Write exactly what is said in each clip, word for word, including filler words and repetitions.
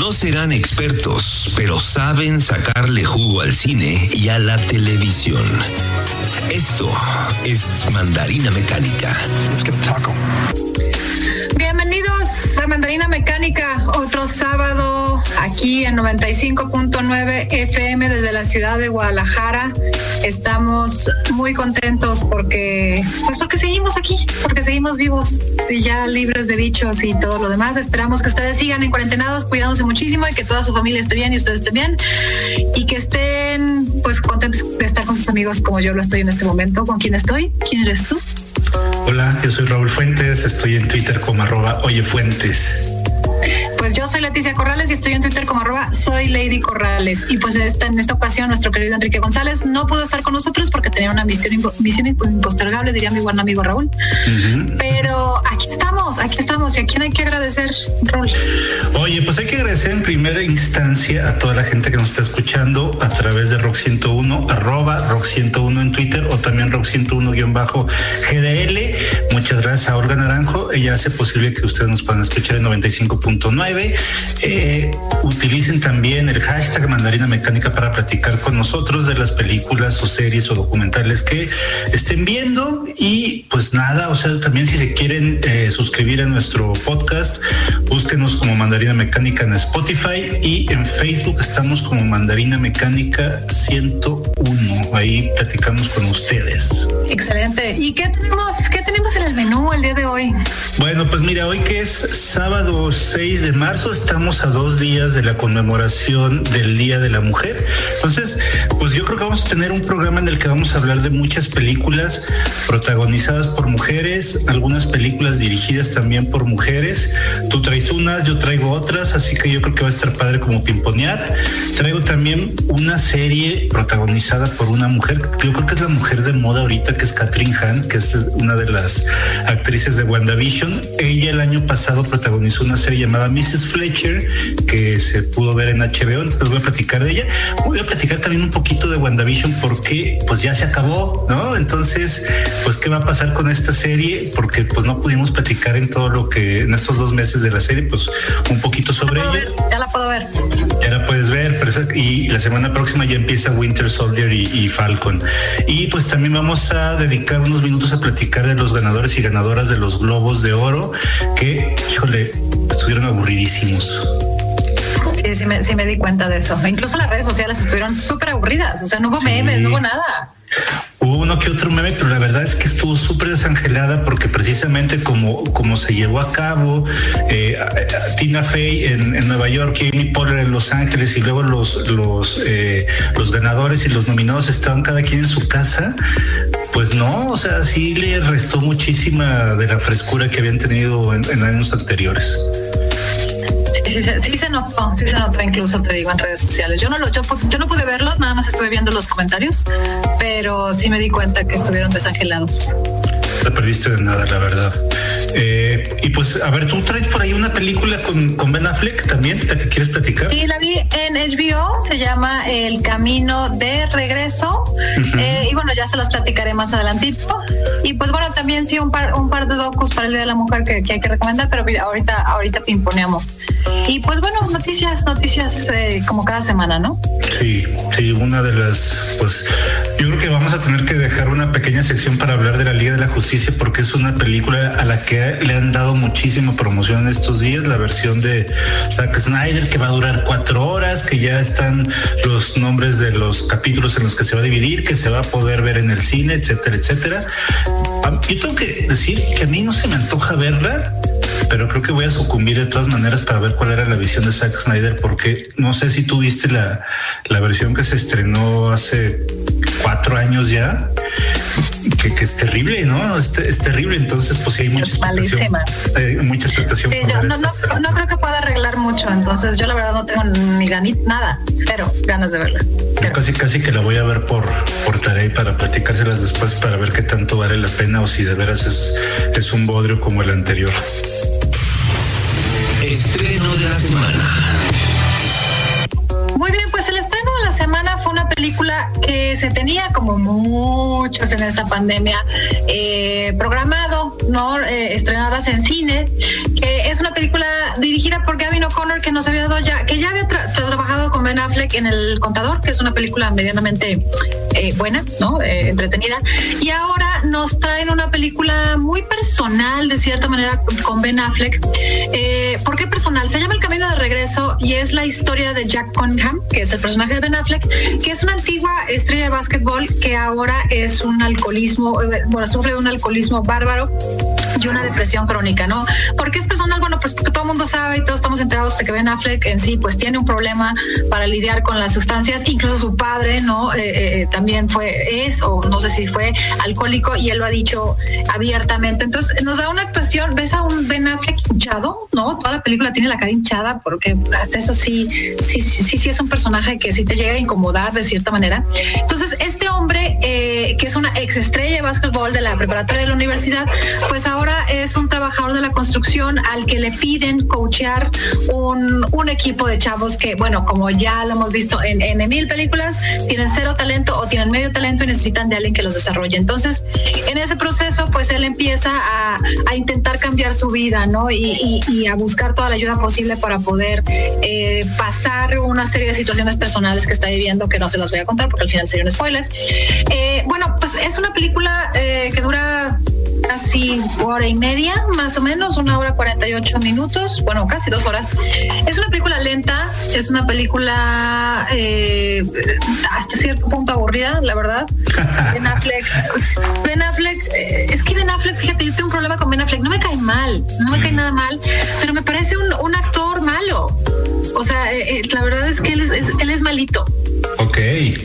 No serán expertos, pero saben sacarle jugo al cine y a la televisión. Esto es Mandarina Mecánica. Let's get a taco. Bienvenidos a Mandarina Mecánica, otro sábado aquí en noventa y cinco punto nueve F M desde la ciudad de Guadalajara. Estamos muy contentos porque, pues porque seguimos aquí, porque seguimos vivos y ya libres de bichos y todo lo demás. Esperamos que ustedes sigan en cuarentenados, cuidándose muchísimo y que toda su familia esté bien y ustedes estén bien y que estén pues contentos de estar con sus amigos como yo lo estoy en este momento. ¿Con quién estoy? ¿Quién eres tú? Hola, yo soy Raúl Fuentes, estoy en Twitter como arroba oyefuentes. Pues yo soy Leticia Corrales y estoy en Twitter como arroba soy Lady Corrales. Y pues esta, en esta ocasión nuestro querido Enrique González no pudo estar con nosotros porque tenía una misión, impo- misión impostergable, diría mi buen amigo Raúl. Uh-huh. Pero aquí estamos, aquí estamos. ¿Y a quién hay que agradecer, Raúl? Oye, pues hay que agradecer en primera instancia a toda la gente que nos está escuchando a través de Rock ciento uno, arroba Rock ciento uno en Twitter o también Rock ciento uno guión bajo G D L. Muchas gracias a Olga Naranjo. Ella hace posible que ustedes nos puedan escuchar en noventa y cinco punto nueve. Eh, utilicen también el hashtag Mandarina Mecánica para platicar con nosotros de las películas o series o documentales que estén viendo. Y pues nada, o sea, también si se quieren eh, suscribir a nuestro podcast, búsquenos como Mandarina Mecánica en Spotify y en Facebook estamos como Mandarina Mecánica ciento uno. Ahí platicamos con ustedes. Excelente. ¿Y qué tenemos, qué tenemos en el menú el día de hoy? Bueno, pues mira, hoy que es sábado seis de marzo, estamos a dos días de la conmemoración del Día de la Mujer. Entonces, pues yo creo que vamos a tener un programa en el que vamos a hablar de muchas películas protagonizadas por mujeres, algunas películas dirigidas también por mujeres. Tú traes unas, yo traigo otras, así que yo creo que va a estar padre como pimponear. Traigo también una serie protagonizada por una mujer, yo creo que es la mujer de moda ahorita, que es Kathryn Hahn, que es una de las actrices de WandaVision. Ella el año pasado protagonizó una serie llamada missus Fletcher, que se pudo ver en H B O, entonces voy a platicar de ella. Voy a platicar también un poquito de WandaVision porque pues ya se acabó, ¿no? Entonces, pues qué va a pasar con esta serie, porque pues no pudimos platicar en todo lo que, en estos dos meses de la serie, pues un poquito sobre ella. Ver, ya la puedo ver. Ya la puedes ver, pero y la semana próxima ya empieza Winter Soldier y, y Falcon. Y pues también vamos a dedicar unos minutos a platicar de los ganadores y ganadoras de los Globos de Oro, que, híjole, estuvieron aburridísimos. Sí, sí me, sí me di cuenta de eso. Incluso las redes sociales estuvieron súper aburridas. O sea, no hubo sí. memes, no hubo nada. Hubo uno que otro meme, pero la verdad es que estuvo súper desangelada porque precisamente como, como se llevó a cabo eh, a, a Tina Fey en, en Nueva York y Amy Poehler en Los Ángeles y luego los, los, eh, los ganadores y los nominados estaban cada quien en su casa, pues no, o sea, sí le restó muchísima de la frescura que habían tenido en, en años anteriores. Sí, sí, sí se notó, sí se notó incluso, te digo, en redes sociales. Yo no lo, yo, yo no pude verlos, nada más estuve viendo los comentarios, pero sí me di cuenta que estuvieron desangelados. Te perdiste de nada, la verdad. Eh, y pues, a ver, tú traes por ahí una película con, con Ben Affleck también, la que quieres platicar. Sí, la vi en H B O, se llama El Camino de Regreso. Uh-huh. Eh, y bueno, ya se las platicaré más adelantito. Y pues bueno, también sí un par, un par de docus para el Día de la Mujer que, que hay que recomendar, pero mira, ahorita, ahorita pimponeamos. Y pues bueno, noticias, noticias eh, como cada semana, ¿no? Sí, sí, una de las, pues yo creo que vamos a tener que dejar una pequeña sección para hablar de la Liga de la Justicia porque es una película a la que le han dado muchísima promoción en estos días, la versión de Zack Snyder que va a durar cuatro horas, que ya están los nombres de los capítulos en los que se va a dividir, que se va a poder ver en el cine, etcétera, etcétera. Yo tengo que decir que a mí no se me antoja verla, pero creo que voy a sucumbir de todas maneras para ver cuál era la visión de Zack Snyder, porque no sé si tú viste la, la versión que se estrenó hace cuatro años ya, que, que es terrible, ¿no? Es, es terrible, entonces pues sí hay mucha expectación. Eh, mucha expectación. Sí, yo no, no, no creo que pueda arreglar mucho, entonces yo la verdad no tengo ni ganas, nada, cero ganas de verla. Cero. Casi casi que la voy a ver por, por tarea para platicárselas después para ver qué tanto vale la pena o si de veras es, es un bodrio como el anterior. Estreno de la semana. Muy bien, pues el estreno de la semana fue una película que se tenía, como muchas en esta pandemia, eh, programado, ¿no? Eh, estrenarlas en cine, que es una película dirigida por Gavin O'Connor, que nos había dado ya, que ya Affleck en El Contador, que es una película medianamente eh, buena, ¿no? Eh, entretenida. Y ahora nos traen una película muy personal, de cierta manera, con Ben Affleck. Eh, ¿Por qué personal? Se llama El Camino de Regreso y es la historia de Jack Cunningham, que es el personaje de Ben Affleck, que es una antigua estrella de básquetbol que ahora es un alcoholismo, bueno, sufre de un alcoholismo bárbaro y una depresión crónica, ¿no? ¿Por qué es personal? Bueno, pues porque todo el mundo sabe y todos estamos enterados de que Ben Affleck en sí pues tiene un problema para lidiar con las sustancias, incluso su padre, ¿no? Eh, eh, también fue, es, o no sé si fue alcohólico y él lo ha dicho abiertamente. Entonces nos da una actuación, ves a un Ben Affleck hinchado, ¿no? Toda la película tiene la cara hinchada porque eso sí, sí, sí, sí, sí es un personaje que sí te llega a incomodar de cierta manera. Entonces este hombre, eh, que es una ex estrella de básquetbol de la preparatoria de la universidad, pues ahora es un trabajador de la construcción al que le piden coachear un, un equipo de chavos que, bueno, como ya lo hemos visto en, en mil películas, tienen cero talento o tienen medio talento y necesitan de alguien que los desarrolle. Entonces, en ese proceso, pues él empieza a, a intentar cambiar su vida, ¿no? Y, y, y a buscar toda la ayuda posible para poder eh, pasar una serie de situaciones personales que está viviendo, que no se las voy a contar porque al final sería un spoiler. Eh, bueno, pues es una película eh, que dura casi hora y media, más o menos, una hora cuarenta y ocho minutos, bueno, casi dos horas. Es una película lenta, es una película eh, hasta cierto punto aburrida, la verdad. Ben Affleck, Ben Affleck, eh, es que Ben Affleck, fíjate, yo tengo un problema con Ben Affleck, no me cae mal, no me cae nada mal, pero me parece un, un actor malo. O sea, eh, la verdad es que él es, es, él es malito. Ok.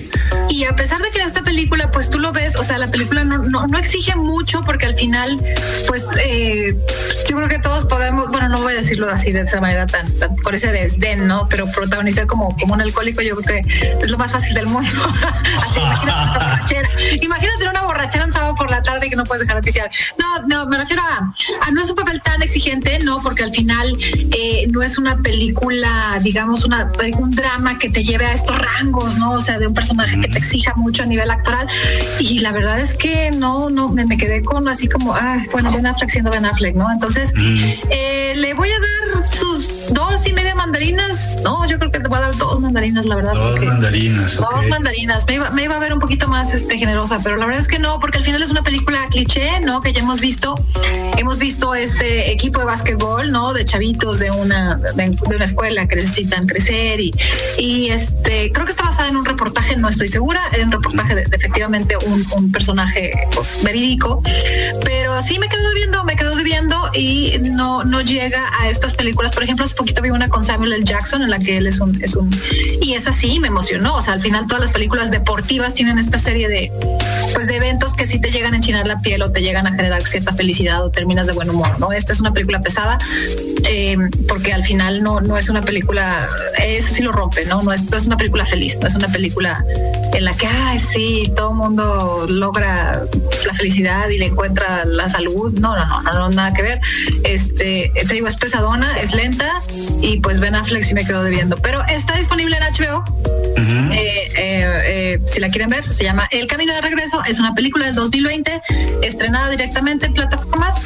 Y a pesar de que en esta película, pues tú lo ves, o sea, la película no, no, no exige mucho porque al final, pues eh, yo creo que todos podemos, bueno, no voy a decirlo así de esa manera tan, tan con ese desdén, ¿no? Pero protagonizar como, como un alcohólico, yo creo que es lo más fácil del mundo. Así, imagínate una borrachera. Imagínate una borrachera un sábado por la tarde que no puedes dejar de pistear. No, no, me refiero a, a no es un papel tan exigente, ¿no? Porque al final eh, no es una película, digamos, una, un drama que te lleve a estos rangos, ¿no? O sea, de un personaje que te exija mucho a nivel actoral. Y la verdad es que no, no, me, me quedé con así como, ah, bueno, Ben Affleck siendo Ben Affleck, ¿no? Entonces, eh, le voy a dar sus dos y media mandarinas. No, yo creo que te voy a dar dos mandarinas, la verdad. Dos mandarinas, okay. Dos mandarinas. Me iba, me iba a ver un poquito más este, generosa, pero la verdad es que no, porque al final es una película cliché, ¿no? Que ya hemos visto. Hemos visto este equipo de básquetbol, ¿no? De chavitos de una, de, de una escuela que necesitan crecer y, y este, creo que está basada en un reportaje, no estoy segura, en un reportaje de, de efectivamente un, un personaje verídico, pero sí me quedo debiendo, me quedo debiendo y no, no llega a estas películas. Por ejemplo, hace poquito vi una con Samuel L. Jackson en la que él es un, es un, y esa sí me emocionó. O sea, al final todas las películas deportivas tienen esta serie de, pues, de eventos que sí te llegan a enchinar la piel o te llegan a generar cierta felicidad o terminas de buen humor, ¿no? Esta es una película pesada, eh, porque al final no, no es una película, eso sí lo rompe, ¿no? No es, no es una película feliz, no es una película en la que, ay, sí, todo el mundo logra la felicidad y le encuentra la salud. No, no, no, no, no, nada que ver. Este, te digo, es pesadona, es lenta y pues Ben Affleck sí me quedó debiendo, pero está disponible en H B O. Uh-huh. eh, eh, eh, si la quieren ver, se llama El Camino de Regreso. Es una película del dos mil veinte, estrenada directamente en plataformas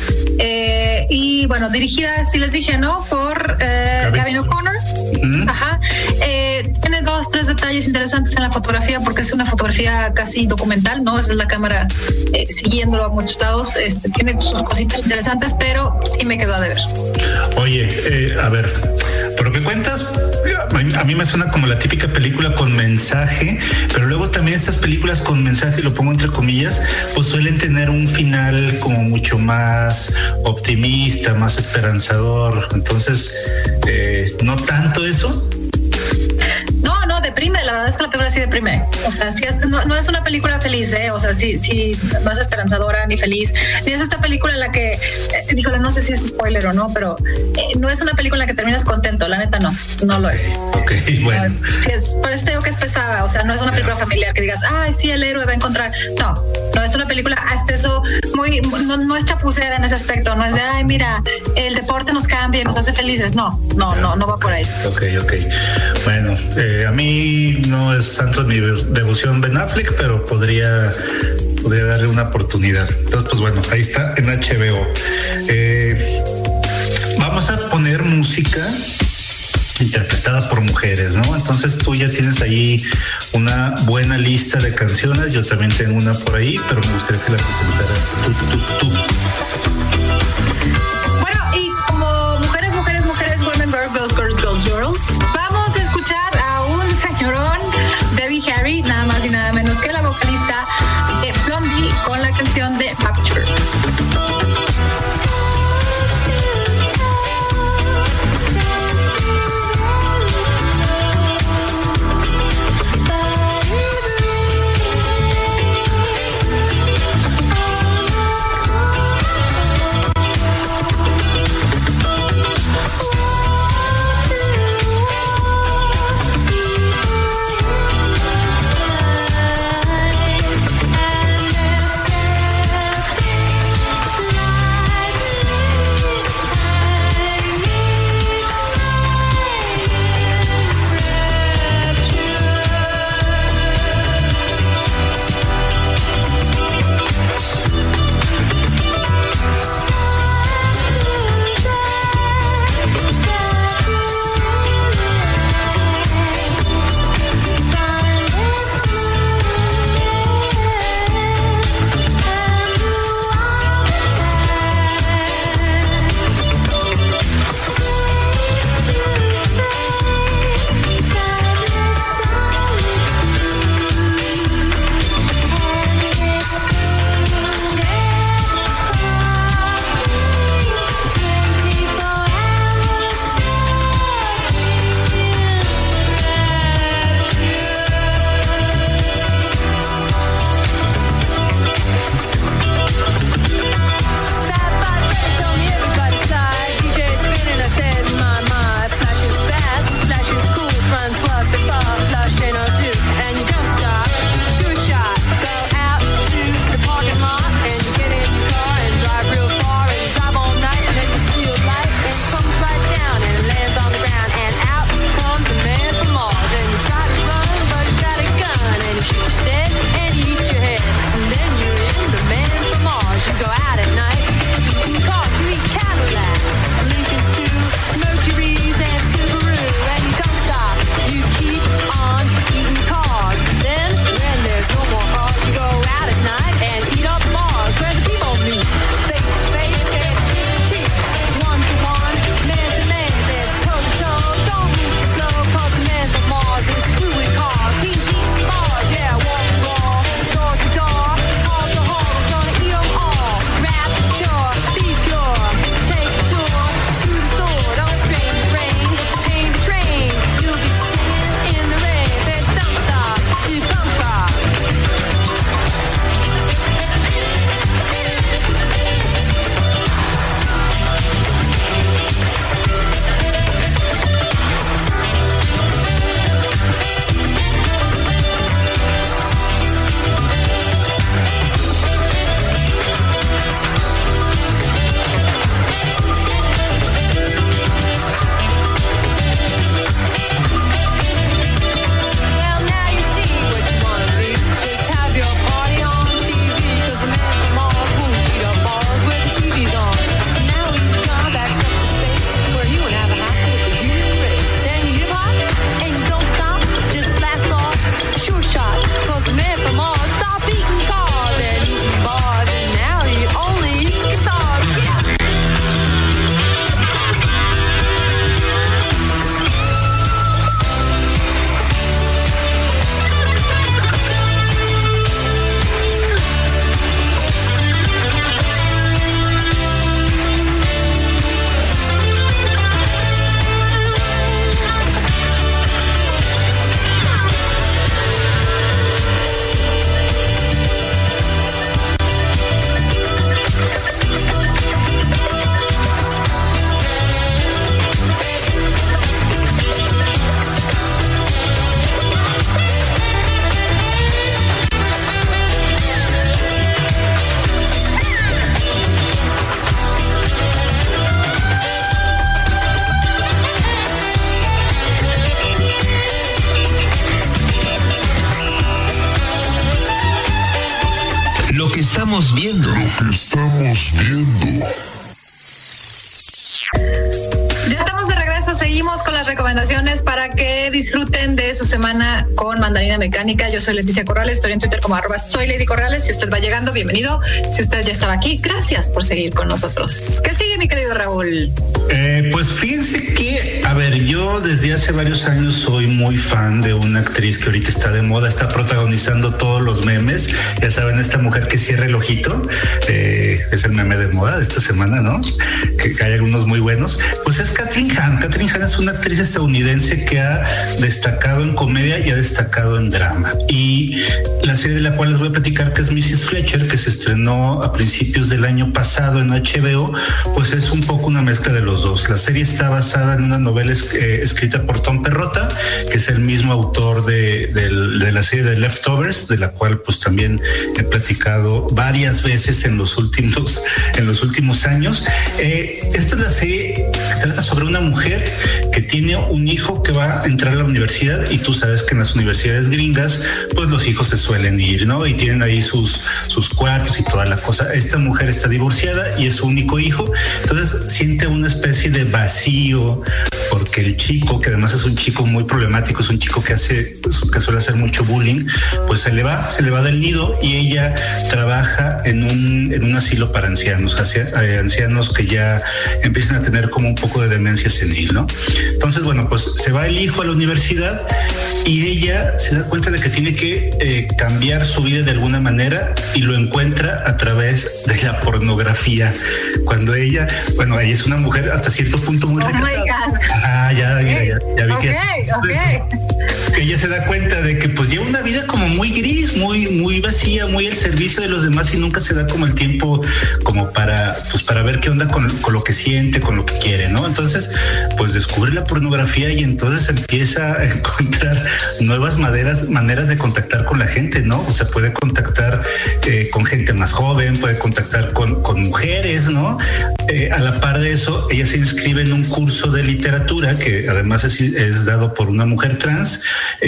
eh, y bueno, dirigida, si les dije, ¿no? Por eh, Gavin O'Connor. Uh-huh. Ajá. Eh, tiene dos, tres detalles interesantes en la fotografía porque es una fotografía casi documental, ¿no? Esa es la cámara eh, siguiéndolo a muchos lados. Este, tiene sus cositas interesantes, pero sí me quedó a deber. Oye, eh, a ver, por lo que cuentas, a mí me suena como la típica película con mensaje, pero luego también estas películas con mensaje, lo pongo entre comillas, pues suelen tener un final como mucho más optimista, más esperanzador. Entonces, eh, ¿no tanto eso? No, no, deprime, la verdad es que la película sí deprime. O sea, sí es, no, no es una película feliz, ¿eh? O sea, sí, sí, no es esperanzadora ni feliz. Ni es esta película en la que, eh, díjole, no sé si es spoiler o no, pero eh, no es una película en la que terminas contento, la neta no, no lo es. Ok, bueno. No es, sí es, por eso te digo que es pesada, o sea, no es una película familiar que digas, ay, sí, el héroe va a encontrar. No, no es una película, hasta eso, muy, no, no es chapucera en ese aspecto, no es de, ay, mira, el deporte nos cambia, nos hace felices. No, no, no, no va por ahí. Ok, ok. Bueno, eh, a mí no es santo mi devoción Ben Affleck, pero podría, podría darle una oportunidad. Entonces, pues bueno, ahí está en H B O. Eh, vamos a poner música interpretada por mujeres, ¿no? Entonces tú ya tienes ahí una buena lista de canciones, yo también tengo una por ahí, pero me gustaría que la presentaras tú, tú, tú. Bueno, y como mujeres, mujeres, mujeres, women, girls, girls, girls, girls, girls, vamos a escuchar a un señorón, Debbie Harry, nada más y nada menos que la vocalista de Blondie, con la canción de Rapture. estamos viendo. Lo que estamos viendo. Ya estamos de regreso, seguimos con las recomendaciones para que disfruten de su semana con Mandarina Mecánica. Yo soy Leticia Corrales, estoy en Twitter como arroba soy Lady Corrales. Si usted va llegando, bienvenido. Si usted ya estaba aquí, gracias por seguir con nosotros. ¿Qué sigue, mi querido Raúl? Eh, pues fíjense que, a ver, yo desde hace varios años soy muy fan de una actriz que ahorita está de moda, está protagonizando todos los memes. Ya saben, esta mujer que cierra el ojito, eh, es el meme de moda de esta semana, ¿no? Que, que hay algunos muy buenos. Pues es Kathryn Hahn. Kathryn Hahn es una actriz estadounidense que ha destacado en comedia y ha destacado en drama. Y la serie de la cual les voy a platicar, que es missus Fletcher, que se estrenó a principios del año pasado en H B O, pues es un poco una mezcla de los dos. La serie está basada en una novela eh, escrita por Tom Perrotta, que es el mismo autor de, de, de la serie de Leftovers, de la cual pues también he platicado varias veces en los últimos, en los últimos años. Eh, esta es la serie que trata sobre una mujer que tiene un hijo que va a entrar a la universidad, y tú sabes que en las universidades gringas pues los hijos se suelen ir, ¿no? Y tienen ahí sus, sus cuartos y toda la cosa. Esta mujer está divorciada y es su único hijo, entonces siente una especie de vacío porque el chico, que además es un chico muy problemático, es un chico que hace, que suele hacer mucho bullying, pues se le va, se le va del nido, y ella trabaja en un, en un asilo para ancianos, hacia, eh, ancianos que ya empiezan a tener como un poco de demencia senil, ¿no? Entonces, bueno, pues se va el hijo a la universidad y ella se da cuenta de que tiene que eh, cambiar su vida de alguna manera, y lo encuentra a través de la pornografía. Cuando ella, bueno, ella es una mujer hasta cierto punto muy oh recatada. Ah, ya, mira, ya, ya vi okay, que okay. Ella se da cuenta de que pues lleva una vida como muy gris, muy, muy vacía, muy al servicio de los demás, y nunca se da como el tiempo como para, pues para ver qué onda con, con lo que siente, con lo que quiere, ¿no? Entonces, pues descubre la pornografía y entonces empieza a encontrar nuevas maneras, maneras de contactar con la gente, ¿no? O sea, puede contactar eh, con gente más joven, puede contactar con, con mujeres, ¿no? Eh, a la par de eso, ella se inscribe en un curso de literatura que además es, es dado por una mujer trans,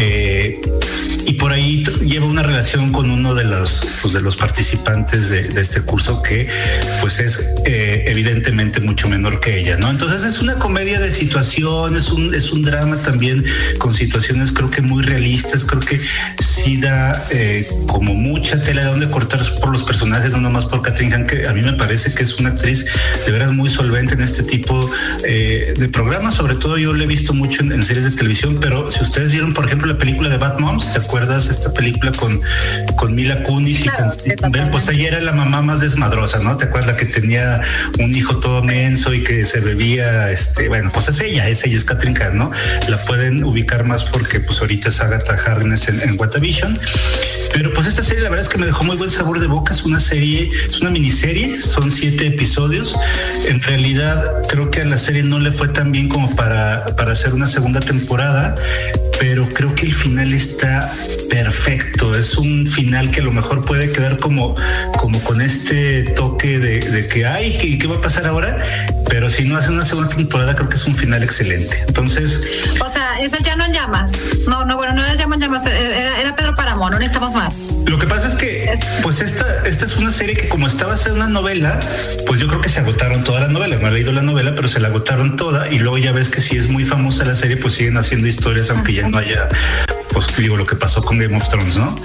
eh, y por ahí lleva una relación con uno de los, pues, de los participantes de, de este curso, que pues es eh, evidentemente mucho menor que ella, ¿no? Entonces es una comedia de situación, es un, es un drama también con situaciones creo que muy realistas. Creo que sí da eh, como mucha tela de donde cortar por los personajes, no nomás por Kathryn Hahn, que a mí me parece que es una actriz de veras muy solvente en este tipo eh, de programas. Sobre todo yo le he visto mucho en, en series de televisión, pero si ustedes vieron por ejemplo la película de Bad Moms, ¿te acuerdas? Esta película con, con Mila Kunis, claro, y con, sí, pues ella era la mamá más desmadrosa, ¿no? ¿Te acuerdas? La que tenía un hijo todo menso y que se bebía, este, bueno, pues es ella, es ella, es Kathryn Hahn, ¿no? La pueden ubicar más porque pues ahorita es Agatha Harkness en, en WandaVision. Pero pues esta serie la verdad es que me dejó muy buen sabor de boca. Es una serie, es una miniserie, son siete episodios. En realidad creo que a la serie no le fue tan bien como para, para hacer una segunda temporada, pero creo que el final está perfecto. Es un final que a lo mejor puede quedar como, como con este toque de, de que ay, ¿qué, ¿qué va a pasar ahora? Pero si no hace una segunda temporada, creo que es un final excelente. Entonces, o sea, esa ya no en llamas. No, no, bueno, no era llamas, llamas. Era, era Pedro Páramo, no necesitamos más. Lo que pasa es que, pues esta, esta es una serie que como está basada en una novela, pues yo creo que se agotaron toda la novela. No he leído la novela, pero se la agotaron toda, y luego ya ves que si es muy famosa la serie, pues siguen haciendo historias, aunque ya no haya, pues digo, lo que pasó con Game of Thrones, ¿no?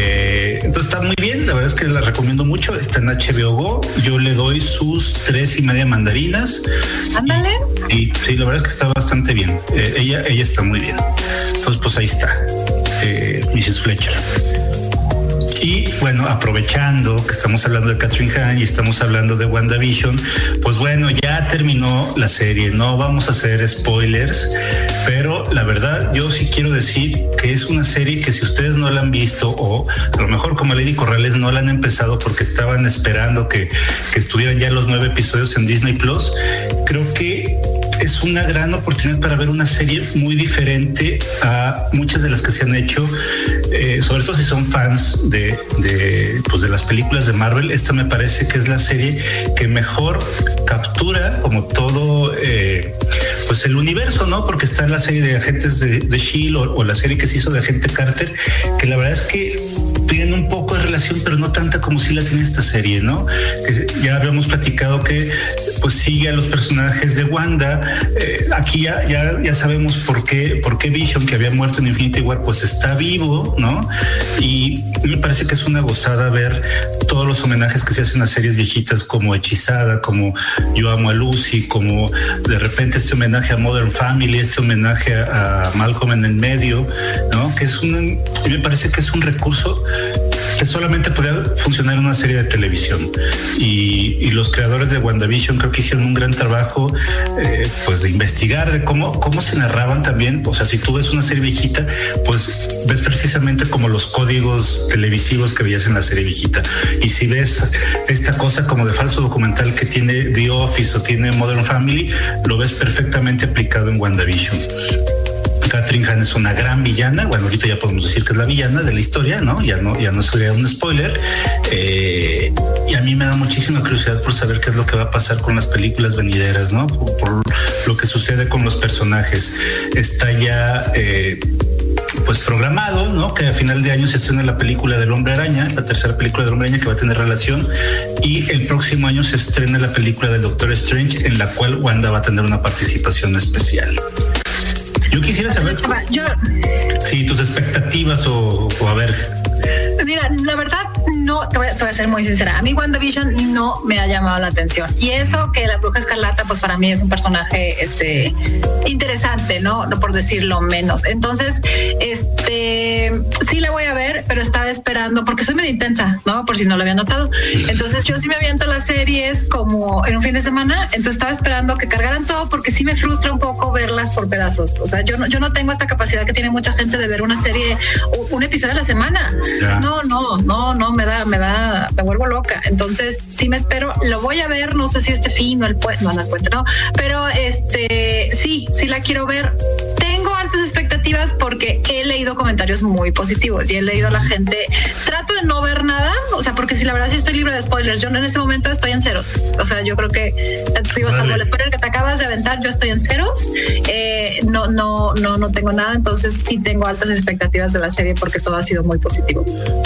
Eh, entonces está muy bien, la verdad es que la recomiendo mucho. Está en H B O Go. Yo le doy sus tres y media mandarinas. Ándale. Y, y sí, la verdad es que está bastante bien. Eh, ella, ella está muy bien. Entonces, pues ahí está, eh, missus Fletcher. Y bueno, aprovechando que estamos hablando de Kathryn Hahn y estamos hablando de WandaVision, pues bueno, ya terminó la serie. No vamos a hacer spoilers, pero la verdad yo sí quiero decir que es una serie que si ustedes no la han visto, o a lo mejor como Lady Corrales no la han empezado porque estaban esperando que, que estuvieran ya los nueve episodios en Disney Plus, creo que es una gran oportunidad para ver una serie muy diferente a muchas de las que se han hecho, eh, sobre todo si son fans de, de, pues de las películas de Marvel. Esta me parece que es la serie que mejor captura como todo eh, pues el universo, ¿no? Porque está la serie de Agentes de, de S H I E L D o, o la serie que se hizo de Agente Carter, que la verdad es que tienen un poco de relación, pero no tanta como sí la tiene esta serie, ¿no? Que ya habíamos platicado que pues sigue a los personajes de Wanda. Eh, aquí ya, ya, ya sabemos por qué, por qué Vision, que había muerto en Infinity War, pues está vivo, ¿no? Y me parece que es una gozada ver todos los homenajes que se hacen a series viejitas como Hechizada, como Yo Amo a Lucy, como de repente este homenaje a Modern Family, este homenaje a, a Malcolm en el medio, ¿no? Que es un, me parece que es un recurso que solamente podía funcionar en una serie de televisión. Y, y los creadores de WandaVision creo que hicieron un gran trabajo eh, pues de investigar de cómo, cómo se narraban también. O sea, si tú ves una serie viejita, pues ves precisamente como los códigos televisivos que veías en la serie viejita. Y si ves esta cosa como de falso documental que tiene The Office o tiene Modern Family, lo ves perfectamente aplicado en WandaVision. Kathryn Hahn es una gran villana. Bueno, ahorita ya podemos decir que es la villana de la historia, ¿no? Ya no, ya no sería un spoiler. Eh, y a mí me da muchísima curiosidad por saber qué es lo que va a pasar con las películas venideras, ¿no? Por, por lo que sucede con los personajes. Está ya eh, pues programado, ¿no? Que a final de año se estrena la película del Hombre Araña, la tercera película del Hombre Araña que va a tener relación, y el próximo año se estrena la película del Doctor Strange, en la cual Wanda va a tener una participación especial. Yo quisiera saber Yo, sí, tus expectativas o, o a ver. Mira, la verdad, no, te voy, a, te voy a ser muy sincera. A mí WandaVision no me ha llamado la atención. Y eso que la Bruja Escarlata, pues para mí es un personaje este, interesante, ¿no? No por decirlo menos. Entonces, este sí la voy a ver, pero estaba esperando, porque soy medio intensa, ¿no? Por si no lo había notado. Entonces yo sí me aviento las series como en un fin de semana. Entonces estaba esperando que cargaran todo, porque sí me frustra un poco verlas por pedazos. O sea, yo no, yo no tengo esta capacidad que tiene mucha gente de ver una serie, un episodio a la semana. Ya. No, no, no, no, me da, me da, me vuelvo loca. Entonces sí me espero, lo voy a ver, no sé si este fin o el puente, no, no, el puente, no, pero este, sí, sí la quiero ver. Tengo altas expectativas porque he leído comentarios muy positivos y he leído a la gente. Trato de no ver nada, o sea, porque si la verdad sí estoy libre de spoilers. Yo en este momento estoy en ceros. O sea, yo creo que digo, salvo el spoiler que te acabas de aventar, yo estoy en ceros. Eh, no, no, no, no tengo nada. Entonces sí tengo altas expectativas de la serie porque todo ha sido muy positivo.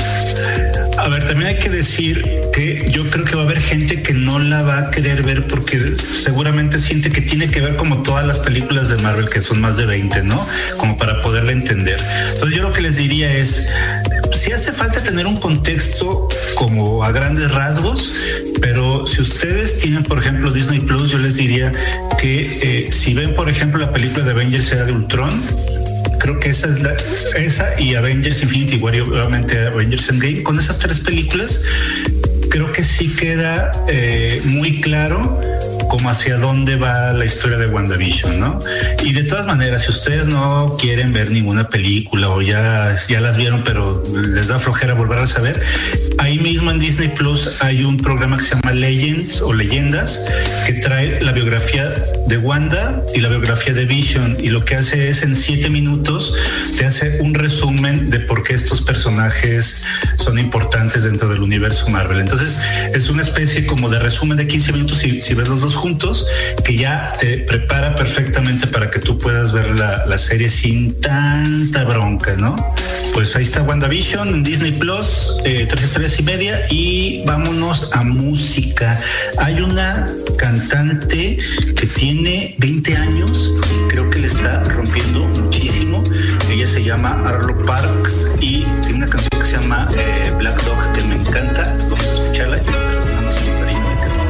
A ver, también hay que decir que yo creo que va a haber gente que no la va a querer ver porque seguramente siente que tiene que ver como todas las películas de Marvel, que son más de veinte, ¿no? Como para poderla entender. Entonces yo lo que les diría es, sí hace falta tener un contexto como a grandes rasgos, pero si ustedes tienen, por ejemplo, Disney Plus, yo les diría que eh, si ven, por ejemplo, la película de Avengers Era de Ultron, creo que esa es la, esa y Avengers Infinity War y obviamente Avengers Endgame, con esas tres películas creo que sí queda eh, muy claro como hacia dónde va la historia de WandaVision, ¿no? Y de todas maneras, si ustedes no quieren ver ninguna película o ya, ya las vieron pero les da flojera volverlas a ver, ahí mismo en Disney Plus hay un programa que se llama Legends o Leyendas, que trae la biografía de Wanda y la biografía de Vision, y lo que hace es en siete minutos te hace un resumen de por qué estos personajes son importantes dentro del universo Marvel. Entonces es una especie como de resumen de quince minutos si, si ves los dos juntos, que ya te prepara perfectamente para que tú puedas ver la, la serie sin tanta bronca, ¿no? Pues ahí está WandaVision en Disney Plus, eh, tres estrellas y media. Y vámonos a música. Hay una cantante que tiene veinte años y creo que le está rompiendo muchísimo. Ella se llama Arlo Parks y tiene una canción que se llama eh, Black Dog, que me encanta. Vamos a escucharla y regresamos a Mandarina Mecánica.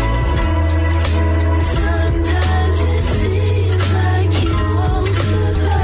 Sometimes it seems like you won't survive.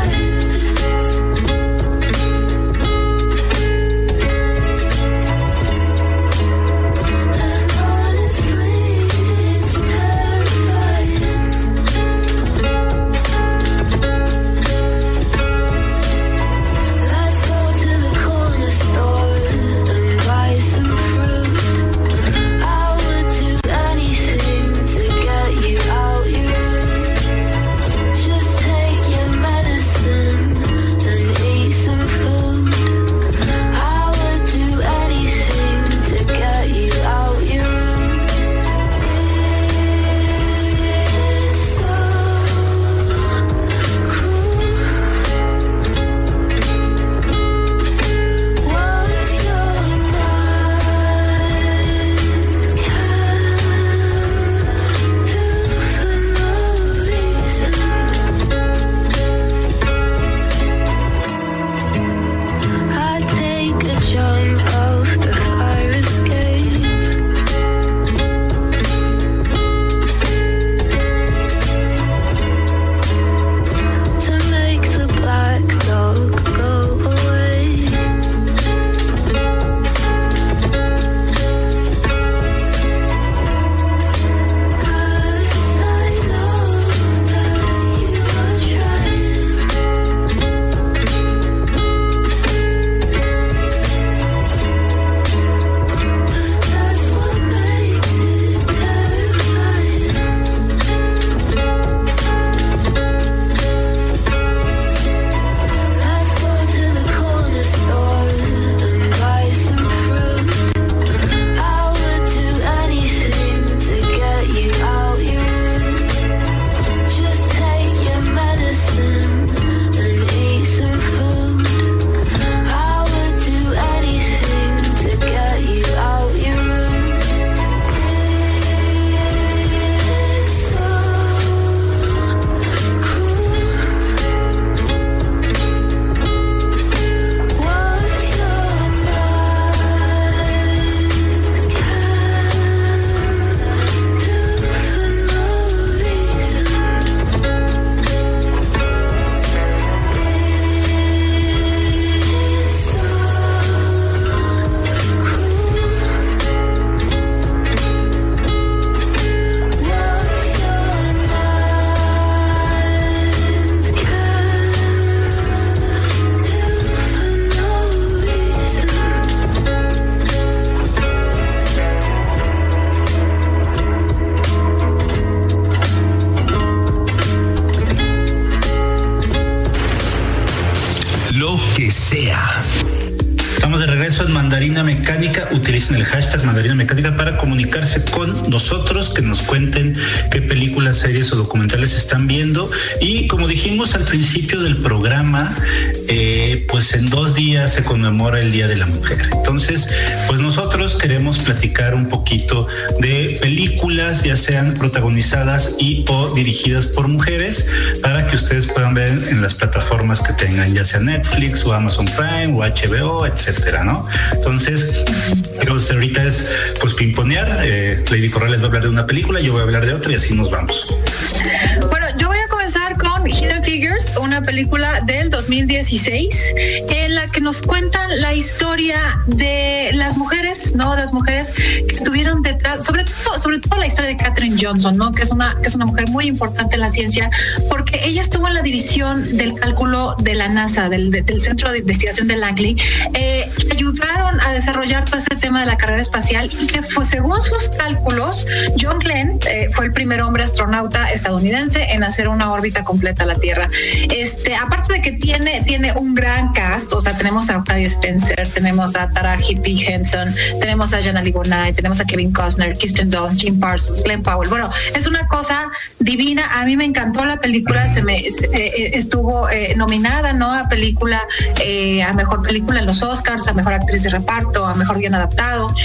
Mecánica, utilicen el hashtag Mandarina Mecánica para comunicarse con nosotros, que nos cuenten qué películas, series o documentales están viendo. Y como dijimos al principio del programa, eh, pues en dos días se conmemora el Día de la Mujer. Entonces, pues nosotros queremos platicar un poquito de películas, ya sean protagonizadas y o dirigidas por mujeres, para que ustedes puedan ver en las plataformas que tengan, ya sea Netflix o Amazon Prime o H B O, etcétera, ¿no? Entonces, entonces ahorita es pues pimponear. Eh, Lady Corrales va a hablar de una película, yo voy a hablar de otra y así nos vamos. Bueno, yo voy a comenzar con Hidden Figures, una película del dos mil dieciséis en la que nos cuentan la historia de las mujeres, ¿no? Las mujeres que estuvieron detrás, sobre todo, sobre todo la historia de Katherine Johnson, ¿no? Que es una, que es una mujer muy importante en la ciencia, porque ella estuvo en la división del cálculo de la NASA, del, del Centro de Investigación de Langley, eh, que ayudaron a desarrollar todo este tema de la carrera espacial, y que fue, según sus cálculos, John Glenn eh, fue el primer hombre astronauta estadounidense en hacer una órbita completa a la Tierra. Este, aparte de que tiene, tiene un gran cast, o sea, tenemos a Octavia Spencer, tenemos a Taraji P. Henson, tenemos a Janelle Monáe, tenemos a Kevin Costner, Kirsten Dunst, Jim Parsons, Glenn Powell. Bueno, es una cosa divina. A mí me encantó la película, se me se, eh, estuvo eh, nominada, ¿no? A película, eh, a mejor película en los Oscars, a mejor actriz de reparto, a mejor guion adaptado.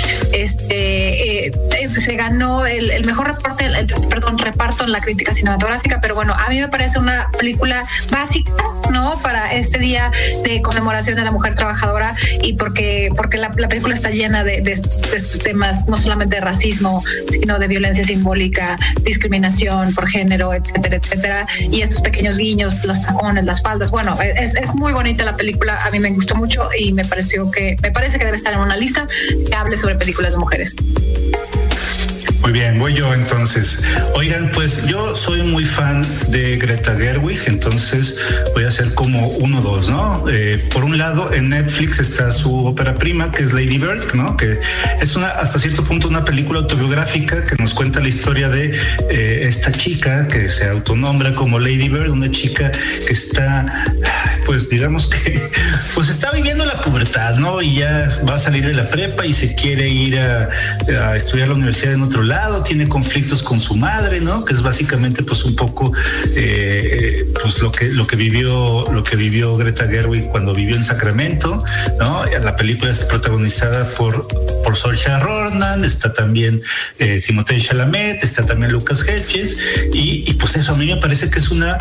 Este eh, se ganó el, el mejor reporte, el, perdón, reparto en la crítica cinematográfica. Pero bueno, a mí me parece una película básica, ¿no? Para este día de conmemoración de la mujer trabajadora, y porque porque la, la película está llena de, de, estos, de estos temas, no solamente de racismo, sino de violencia simbólica, discriminación por género, etcétera, etcétera. Y estos pequeños guiños, los tacones, las faldas. Bueno, es, es muy bonita la película. A mí me gustó mucho y me pareció que me parece que debe estar en una lista que hable sobre películas de mujeres. Muy bien, voy yo entonces. Oigan, pues yo soy muy fan de Greta Gerwig, entonces voy a hacer como uno dos, ¿no? Eh, por un lado, en Netflix está su ópera prima, que es Lady Bird, ¿no? Que es una, hasta cierto punto, una película autobiográfica que nos cuenta la historia de eh, esta chica que se autonombra como Lady Bird, una chica que está, pues digamos que, pues está viviendo la pubertad, ¿no? Y ya va a salir de la prepa y se quiere ir a, a estudiar la universidad en otro lado, tiene conflictos con su madre, ¿no? Que es básicamente pues un poco eh, pues lo que lo que vivió lo que vivió Greta Gerwig cuando vivió en Sacramento, ¿no? La película es protagonizada por por Saoirse Ronan, está también eh, Timothée Chalamet, está también Lucas Hedges, y, y pues eso a mí me parece que es una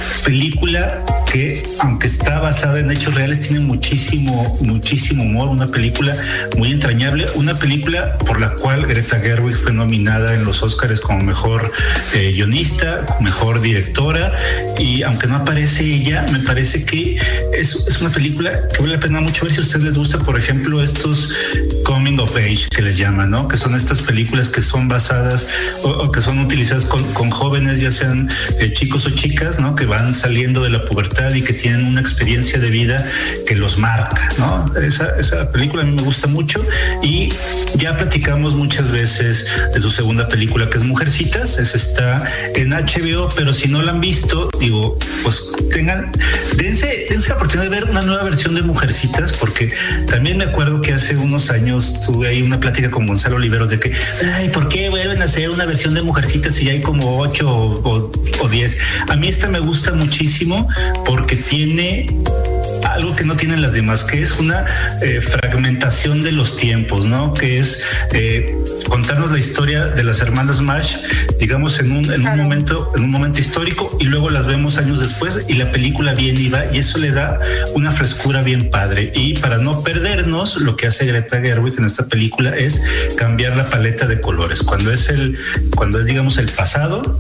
película que, aunque está basada en hechos reales, tiene muchísimo muchísimo humor, una película muy entrañable, una película por la cual Greta Gerwig fue nominada en los Oscars como mejor eh, guionista, mejor directora, y aunque no aparece ella, me parece que es, es una película que vale la pena mucho ver si a ustedes les gusta, por ejemplo, estos coming of age que les llaman, ¿no? Que son estas películas que son basadas o, o que son utilizadas con, con jóvenes, ya sean eh, chicos o chicas, ¿no? Que van saliendo de la pubertad y que tienen una experiencia de vida que los marca, ¿no? Esa, esa película a mí me gusta mucho, y ya platicamos muchas veces de su segunda película, que es Mujercitas. Esa está en H B O, pero si no la han visto, digo, pues tengan, dense, dense la oportunidad de ver una nueva versión de Mujercitas, porque también me acuerdo que hace unos años tuve ahí una plática con Gonzalo Oliveros de que, ay, ¿por qué vuelven a hacer una versión de Mujercitas si ya hay como ocho o, o diez? A mí esta me gusta muchísimo porque tiene algo que no tienen las demás, que es una eh, fragmentación de los tiempos, ¿no? Que es eh, contarnos la historia de las hermanas Marsh, digamos, en un, en un momento, en un momento histórico, y luego las vemos años después y la película viene y va, y eso le da una frescura bien padre. Y para no perdernos, lo que hace Greta Gerwig en esta película es cambiar la paleta de colores. Cuando es el, cuando es, digamos, el pasado,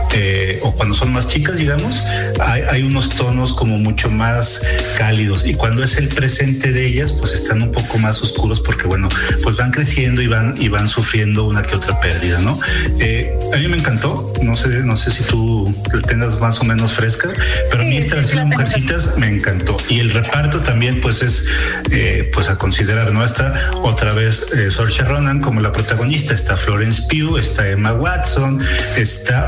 Eh, o cuando son más chicas, digamos, hay, hay unos tonos como mucho más cálidos, y cuando es el presente de ellas, pues están un poco más oscuros porque, bueno, pues van creciendo y van y van sufriendo una que otra pérdida, ¿no? Eh, a mí me encantó, no sé, no sé si tú la tengas más o menos fresca, pero sí, a mí esta versión de Mujercitas me encantó, y el reparto también, pues es eh, pues a considerar, ¿no? Está otra vez eh, Saoirse Ronan como la protagonista, está Florence Pugh, está Emma Watson, está Meryl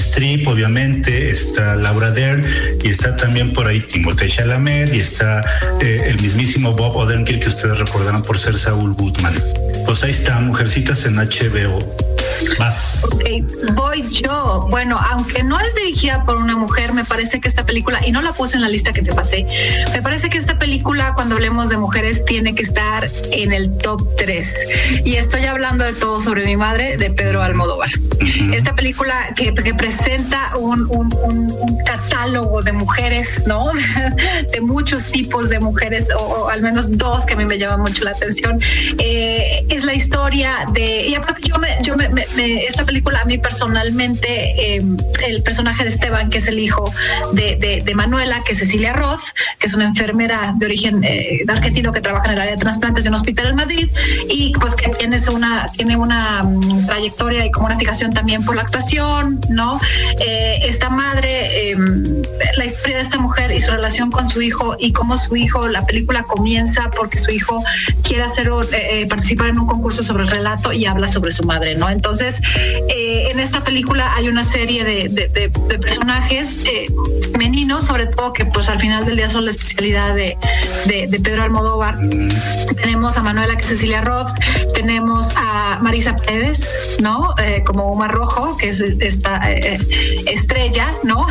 Streep, obviamente, está Laura Dern y está también por ahí Timothée Chalamet y está eh, el mismísimo Bob Odenkirk, que ustedes recordarán por ser Saul Goodman. Pues ahí está, Mujercitas en H B O. Más. Okay, voy yo. Bueno, aunque no es dirigida por una mujer, me parece que esta película, y no la puse en la lista que te pasé, me parece que esta película, cuando hablemos de mujeres, tiene que estar en el top tres. Y estoy hablando de Todo sobre mi madre, de Pedro Almodóvar. Uh-huh. Esta película que, que presenta un, un, un, un catálogo de mujeres, ¿no? De muchos tipos de mujeres, o, o al menos dos que a mí me llaman mucho la atención. Eh, es la historia de, y aparte yo me, yo me, me esta película a mí personalmente, eh, el personaje de Esteban, que es el hijo de, de, de Manuela, que es Cecilia Roth, que es una enfermera de origen eh, argentino que trabaja en el área de trasplantes de un hospital en Madrid, y pues que tiene una, tiene una um, trayectoria y como una fijación también por la actuación, ¿no? Eh, esta madre, eh, la historia de esta mujer y su relación con su hijo, y cómo su hijo, la película comienza porque su hijo quiere hacer eh, participar en un concurso sobre el relato y habla sobre su madre, ¿no? Entonces Entonces, eh, en esta película hay una serie de, de, de, de personajes eh, femeninos, sobre todo, que pues al final del día son la especialidad de, de, de Pedro Almodóvar. Tenemos a Manuela, que es Cecilia Roth, tenemos a Marisa Pérez, ¿no? Eh, como Uma Rojo, que es esta eh, estrella, ¿no?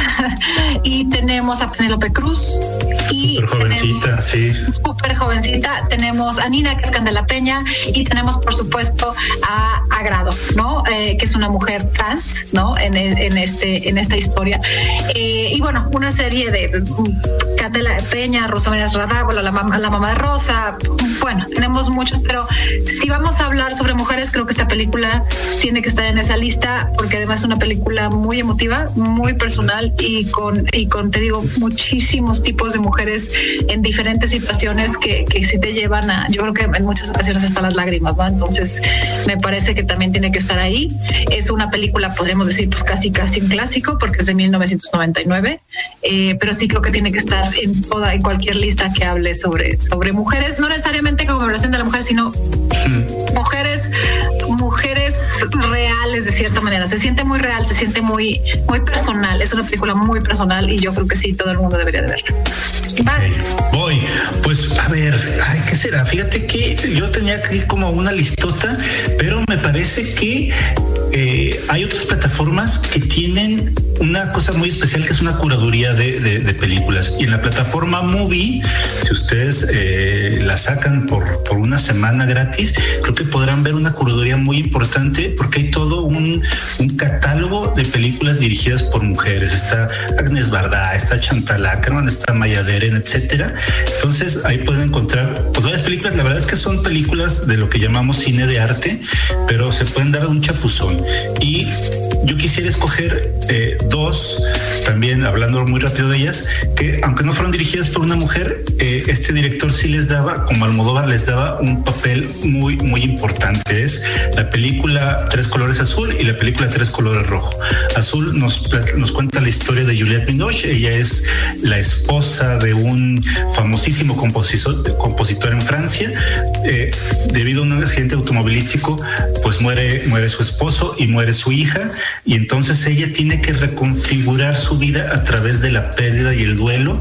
Y tenemos a Penélope Cruz. Y súper jovencita, sí. Súper jovencita. Tenemos a Nina, que es Candela Peña, y tenemos, por supuesto, a Agrado, ¿no? Eh, que es una mujer trans, ¿no? En, en este, en esta historia. Eh, y bueno, una serie de Candela Peña, Rosa María Radábolo, la mamá, la mamá de Rosa. Bueno, tenemos muchos, pero si vamos a hablar sobre mujeres, creo que esta película tiene que estar en esa lista, porque además es una película muy emotiva, muy personal, y con, y con, te digo, muchísimos tipos de mujeres en diferentes situaciones que, que sí te llevan a, yo creo que en muchas ocasiones hasta las lágrimas, ¿no? Entonces, me parece que también tiene que estar ahí. Es una película, podríamos decir, pues casi casi un clásico, porque es de mil novecientos noventa y nueve, eh, pero sí creo que tiene que estar en toda y cualquier lista que hable sobre, sobre mujeres, no necesariamente como conmemoración de la mujer, sino mm. mujeres, mujeres reales de cierta manera. Se siente muy real, se siente muy, muy personal. Es una película muy personal y yo creo que sí, todo el mundo debería de verla. Vas. Voy, pues a ver, ay, ¿qué será? Fíjate que yo tenía aquí como una listota, pero me parece que eh, hay otras plataformas que tienen una cosa muy especial, que es una curaduría de, de, de películas. Y en la plataforma Movie, si ustedes eh, la sacan por, por una semana gratis, creo que podrán ver una curaduría muy importante, porque hay todo un, un catálogo de películas dirigidas por mujeres. Está Agnès Varda, está Chantal Akerman, está Maya Deren, etcétera. Entonces ahí pueden encontrar pues varias películas. La verdad es que son películas de lo que llamamos cine de arte, pero se pueden dar un chapuzón. Y yo quisiera escoger eh, dos, también hablando muy rápido de ellas, que aunque no fueron dirigidas por una mujer, eh, este director sí les daba, como Almodóvar, les daba un papel muy, muy importante. Es la película Tres Colores Azul y la película Tres Colores Rojo. Azul nos, nos cuenta la historia de Juliette Binoche. Ella es la esposa de un famosísimo compositor, compositor en Francia. Eh, debido a un accidente automovilístico, pues muere, muere su esposo y muere su hija. Y entonces ella tiene que reconfigurar su vida a través de la pérdida y el duelo,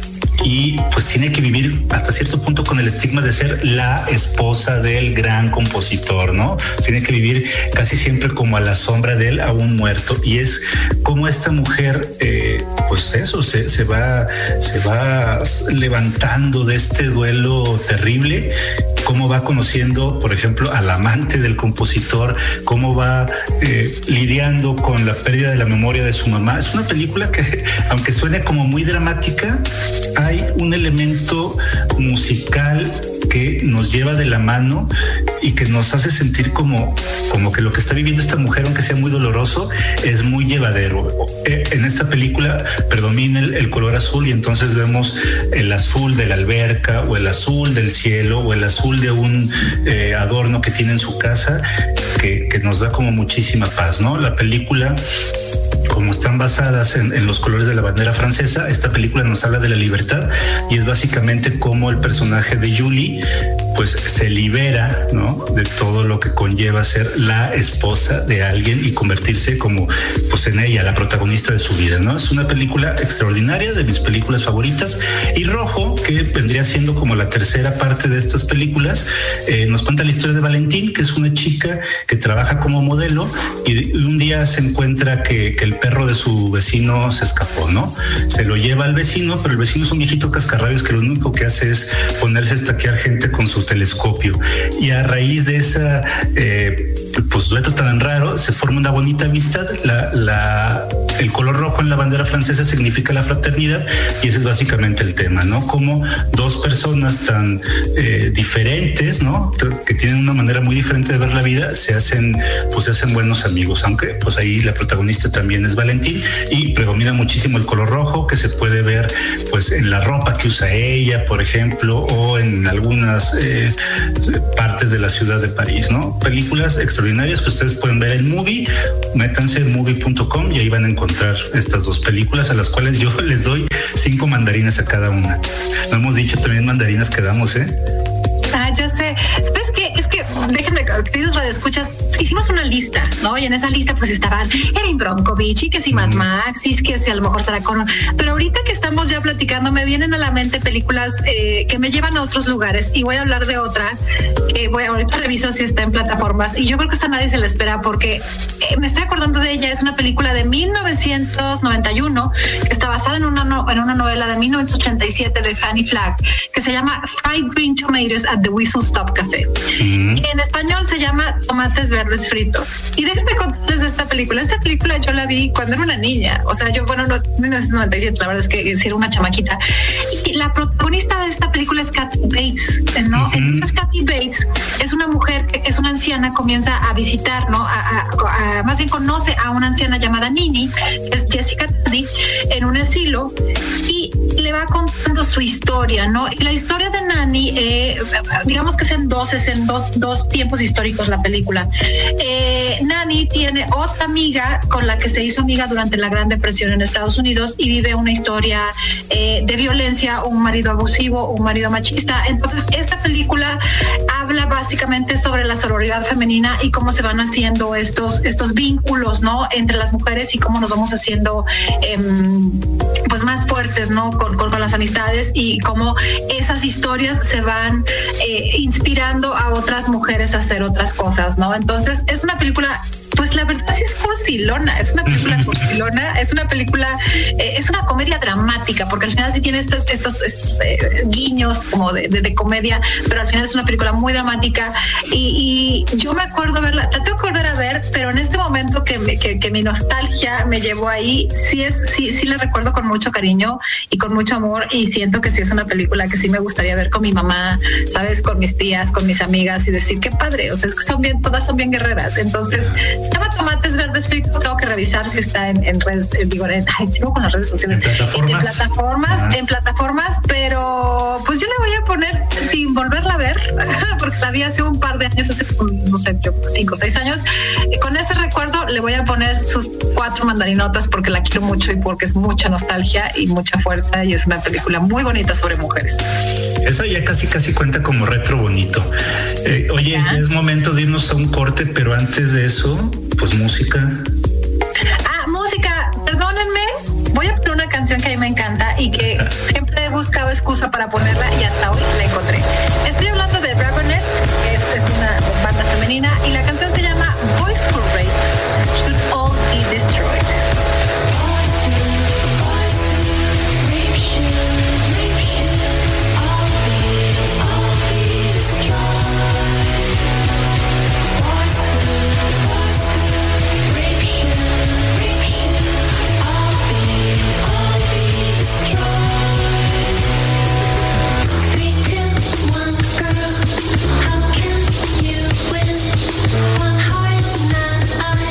y pues tiene que vivir hasta cierto punto con el estigma de ser la esposa del gran compositor, ¿no? Tiene que vivir casi siempre como a la sombra de él, aún muerto. Y es como esta mujer, eh, pues eso, se, se va, se va levantando de este duelo terrible, cómo va conociendo, por ejemplo, al amante del compositor, cómo va eh, lidiando con la pérdida de la memoria de su mamá. Es una película que, aunque suene como muy dramática, hay un elemento musical que nos lleva de la mano y que nos hace sentir como, como que lo que está viviendo esta mujer, aunque sea muy doloroso, es muy llevadero. En esta película predomina el, el color azul, y entonces vemos el azul de la alberca, o el azul del cielo, o el azul de un eh, adorno que tiene en su casa, que, que nos da como muchísima paz, ¿no? La película, como están basadas en, en los colores de la bandera francesa, esta película nos habla de la libertad, y es básicamente como el personaje de Julie pues se libera, ¿no?, de todo lo que conlleva ser la esposa de alguien y convertirse como, pues, en ella, la protagonista de su vida, ¿no? Es una película extraordinaria, de mis películas favoritas. Y Rojo, que vendría siendo como la tercera parte de estas películas, eh, nos cuenta la historia de Valentín, que es una chica que trabaja como modelo y un día se encuentra que, que el perro de su vecino se escapó, ¿no? Se lo lleva al vecino, pero el vecino es un viejito cascarrabios que lo único que hace es ponerse a estaquear gente con su telescopio. Y a raíz de esa eh, pues dueto tan raro se forma una bonita amistad. La, la, el color rojo en la bandera francesa significa la fraternidad y ese es básicamente el tema, ¿no? Como dos personas tan eh, diferentes, ¿no?, que tienen una manera muy diferente de ver la vida, se hacen, pues se hacen buenos amigos, aunque pues ahí la protagonista también es Valentín y predomina muchísimo el color rojo, que se puede ver pues en la ropa que usa ella, por ejemplo, o en algunas eh, partes de la ciudad de París, ¿no? Películas extraordinarias que ustedes pueden ver en Movie, métanse en movie punto com y ahí van a encontrar estas dos películas, a las cuales yo les doy cinco mandarinas a cada una. No hemos dicho también mandarinas que damos, ¿eh? Ah, ya sé. ¿Sabes qué? Es que, déjenme, queridos radioescuchas, hicimos una lista, ¿no? Y en esa lista pues estaban Erin Brockovich y que si Mad Max y que si a lo mejor Sarah Connor. Pero ahorita que estamos ya platicando me vienen a la mente películas eh, que me llevan a otros lugares y voy a hablar de otra que voy a, ahorita reviso si está en plataformas y yo creo que esta nadie se la espera porque eh, me estoy acordando de ella. Es una película de mil novecientos noventa y uno que está basada en una, no, en una novela de mil novecientos ochenta y siete de Fanny Flagg que se llama Fried Green Tomatoes at the Whistle Stop Café. Mm. Y en español se llama Tomates Verdes Fritos. Y déjenme contarles de esta película. Esta película yo la vi cuando era una niña. O sea, yo, bueno, no, mil novecientos noventa y siete, la verdad es que era una chamaquita. Y la protagonista de esta película es Kathy Bates, ¿no? Uh-huh. Entonces Kathy Bates es una mujer que es una anciana, comienza a visitar, ¿no? A, a, a, más bien conoce a una anciana llamada Nini, que es Jessica Tandy, en un asilo y le va contando su historia, ¿no? Y la historia de Nani, eh, digamos que es en dos, es en dos, dos tiempos históricos la película. Eh, Nani tiene otra amiga con la que se hizo amiga durante la Gran Depresión en Estados Unidos y vive una historia eh, de violencia, un marido abusivo, un marido machista. Entonces, esta película habla básicamente sobre la sororidad femenina y cómo se van haciendo estos, estos vínculos, ¿no?, entre las mujeres y cómo nos vamos haciendo eh, pues más fuertes, ¿no?, con, con, con las amistades y cómo esas historias se van eh, inspirando a otras mujeres a hacer otras cosas, ¿no? Entonces, es una película, pues la verdad sí es cursilona, es una película cursilona, es una película, eh, es una comedia dramática, porque al final sí tiene estos, estos, estos eh, guiños como de, de, de comedia, pero al final es una película muy dramática y, y yo me acuerdo verla, la tengo que volver a ver, pero en este momento que, me, que, que mi nostalgia me llevó ahí, sí es, sí, sí la recuerdo con mucho cariño y con mucho amor y siento que sí es una película que sí me gustaría ver con mi mamá, ¿sabes? Con mis tías, con mis amigas y decir qué padre, o sea, es que son bien, todas son bien guerreras, entonces estaba Tomates Verdes Fritos, tengo que revisar si está en, en redes, eh, digo, en, ay, sigo con las redes sociales. En plataformas. En plataformas, ah. en plataformas, pero pues yo le voy a poner sin volverla a ver, porque la vi hace un par de años, hace, no sé, yo, cinco o seis años. Y con ese recuerdo le voy a poner sus cuatro mandarinotas porque la quiero mucho y porque es mucha nostalgia y mucha fuerza y es una película muy bonita sobre mujeres. Eso ya casi casi cuenta como retro bonito. Eh, oye, ¿ya? Es momento de irnos a un corte, pero antes de eso, pues música. Ah, música, perdónenme, voy a poner una canción que a mí me encanta y que siempre he buscado excusa para ponerla y hasta hoy la encontré. Estoy hablando de Dragonettes, que es, es una banda femenina y la canción se llama Boys Who Rape Should All Be Destroyed. One heart, not a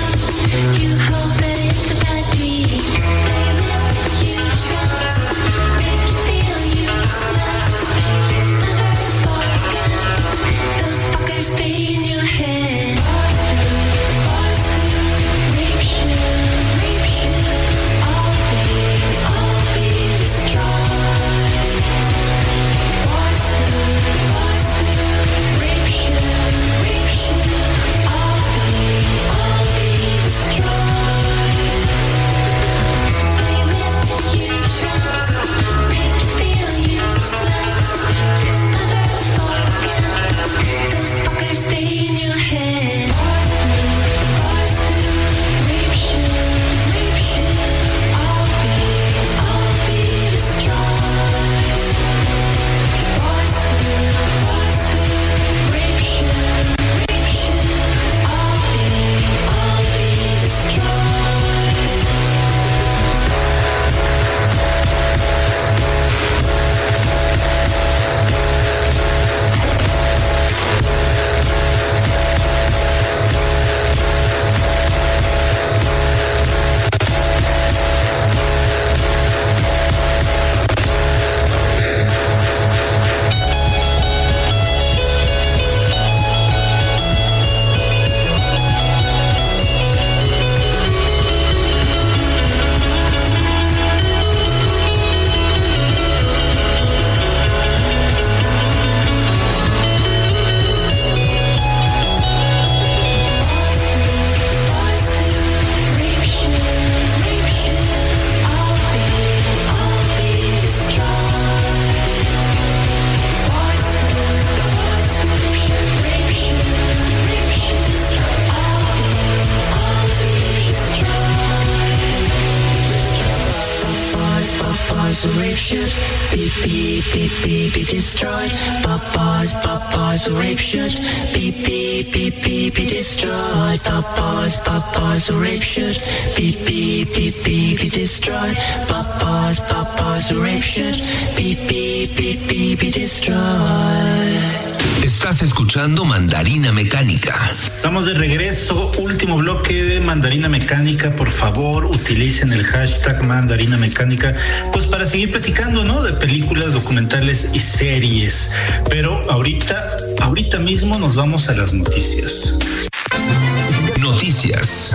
who rape should be, be, be, be, be destroyed. Pop boys, pop boys who rape should be, be, be, be, be destroyed. Pop boys, pop boys who rape should be, be, be, be, be destroyed. Pop boys, pop boys who rape should be, be, be, be, be destroyed. Estás escuchando Mandarina Mecánica. Estamos de regreso, último bloque de Mandarina Mecánica. Por favor, utilicen el hashtag Mandarina Mecánica, pues para seguir platicando, ¿no? De películas, documentales y series. Pero ahorita, ahorita mismo nos vamos a las noticias. Noticias.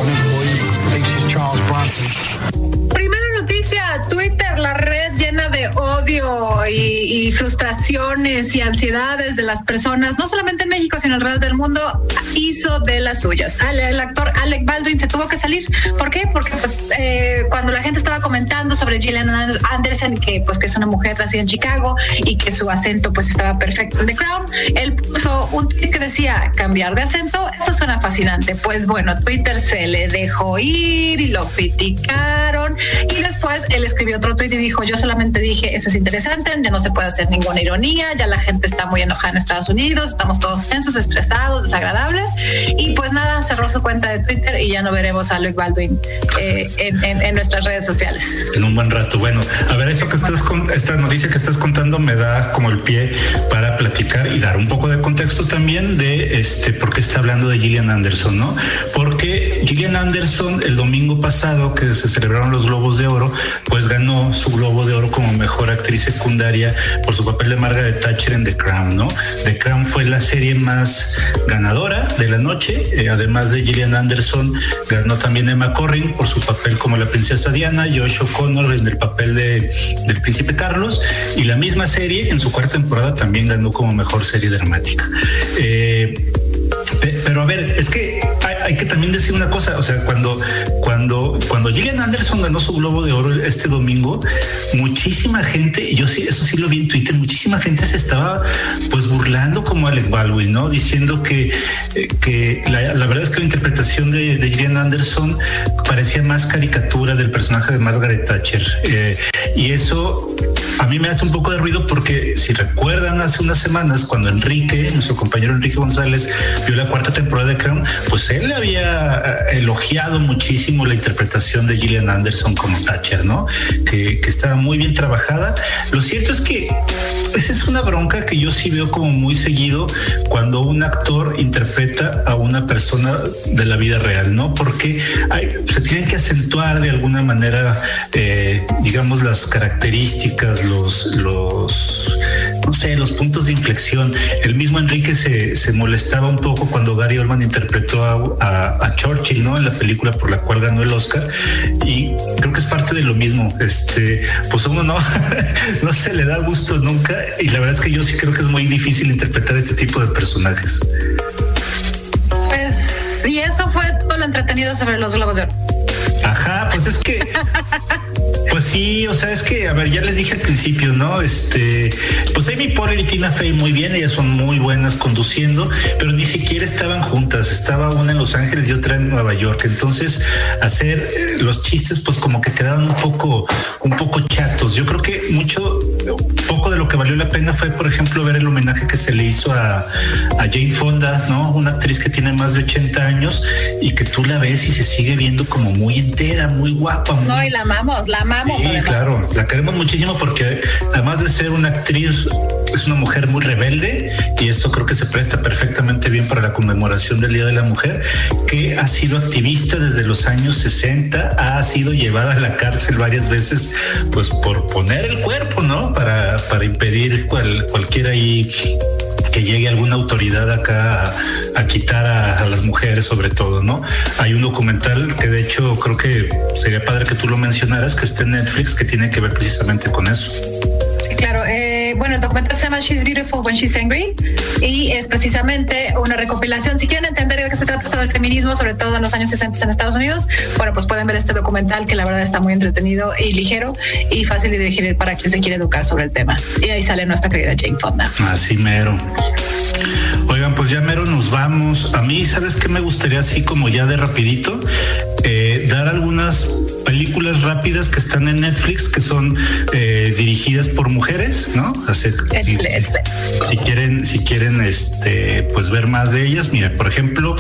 Primera noticia, Twitter, la red llena de odio y, y frustraciones y ansiedades de las personas, no solamente en México, sino alrededor del mundo, hizo de las suyas. El actor Alec Baldwin se tuvo que salir. ¿Por qué? Porque pues eh, cuando la gente estaba comentando sobre Gillian Anderson, que pues que es una mujer nacida en Chicago y que su acento pues estaba perfecto en The Crown, él puso un tweet que decía, cambiar de acento, eso suena fascinante. Pues bueno, Twitter se le dejó ir y lo criticaron, y después él escribió otro tweet y dijo, yo solamente dije, eso es interesante, ya no se puede hacer ninguna ironía, ya la gente está muy enojada en Estados Unidos, estamos todos tensos, estresados, desagradables, y pues nada, cerró su cuenta de Twitter y ya no veremos a Alec Baldwin eh, en, en, en nuestras redes sociales. En un buen rato. Bueno, a ver, eso que estás con, esta noticia que estás contando me da como el pie para platicar y dar un poco de contexto también de este por qué está hablando de Gillian Anderson, ¿no? Porque Gillian Anderson el domingo pasado que se celebraron los Globos de Oro, pues ganó su Globo de Oro como mejor actriz secundaria por su papel de Margaret Thatcher en The Crown, ¿no? The Crown fue la serie más ganadora de la noche, eh, además de Gillian Anderson, ganó también Emma Corrin por su papel como la princesa Diana, Josh O'Connor en el papel de, del príncipe Carlos, y la misma serie en su cuarta temporada también ganó como mejor serie dramática. Eh, Pero a ver, es que hay, hay que también decir una cosa, o sea, cuando, cuando, cuando Gillian Anderson ganó su Globo de Oro este domingo, muchísima gente, yo sí, eso sí lo vi en Twitter, muchísima gente se estaba pues burlando como Alec Baldwin, ¿no? Diciendo que, eh, que la, la verdad es que la interpretación de, de Gillian Anderson parecía más caricatura del personaje de Margaret Thatcher. Eh, y eso a mí me hace un poco de ruido porque si recuerdan hace unas semanas cuando Enrique, nuestro compañero Enrique González, vio la cuarta temporada de Crown, pues él le había elogiado muchísimo la interpretación de Gillian Anderson como Thatcher, ¿no? Que, que estaba muy bien trabajada. Lo cierto es que esa es una bronca que yo sí veo como muy seguido cuando un actor interpreta a una persona de la vida real, ¿no? Porque hay, se tienen que acentuar de alguna manera, eh, digamos, las características, los, los, no sé, los puntos de inflexión. El mismo Enrique se, se molestaba un poco cuando Gary Oldman interpretó a, a, a Churchill, ¿no? En la película por la cual ganó el Oscar, y creo que es parte de lo mismo. Este, pues a uno no, no se le da gusto nunca, y la verdad es que yo sí creo que es muy difícil interpretar este tipo de personajes. Pues, y eso fue todo lo entretenido sobre los Globos de Oro. Ajá, pues es que pues sí, o sea, es que, a ver, ya les dije al principio, ¿no? Este, pues Amy Poehler y Tina Fey muy bien, ellas son muy buenas conduciendo, pero ni siquiera estaban juntas, estaba una en Los Ángeles y otra en Nueva York. Entonces, hacer los chistes, pues como que quedaban un poco, un poco chatos. Yo creo que mucho, poco de lo que valió la pena fue, por ejemplo, ver el homenaje que se le hizo a, a Jane Fonda, ¿no? Una actriz que tiene más de ochenta años y que tú la ves y se sigue viendo como muy entera, muy guapa. Muy... No, y la amamos, la amamos. Sí, además. Claro, la queremos muchísimo porque además de ser una actriz, es una mujer muy rebelde, y esto creo que se presta perfectamente bien para la conmemoración del Día de la Mujer, que ha sido activista desde los años sesenta, ha sido llevada a la cárcel varias veces, pues por poner el cuerpo, ¿no? Para, para impedir cual, cualquiera ahí que llegue alguna autoridad acá a, a quitar a, a las mujeres, sobre todo, ¿no? Hay un documental que de hecho creo que sería padre que tú lo mencionaras, que está en Netflix, que tiene que ver precisamente con eso. Sí, claro. Eh, bueno, el documental se llama She's Beautiful When She's Angry y es precisamente una recopilación. Si quieren entender de qué se trata todo el feminismo, sobre todo en los años sesenta en Estados Unidos, bueno, pues pueden ver este documental que la verdad está muy entretenido y ligero y fácil de digerir para quien se quiere educar sobre el tema. Y ahí sale nuestra querida Jane Fonda. Así mero. Oigan, pues ya mero nos vamos. A mí, ¿sabes qué me gustaría así como ya de rapidito? Eh, dar algunas películas rápidas que están en Netflix, que son eh, dirigidas por mujeres, ¿no? Así, si, si, si quieren, si quieren, este, pues ver más de ellas, mira, por ejemplo,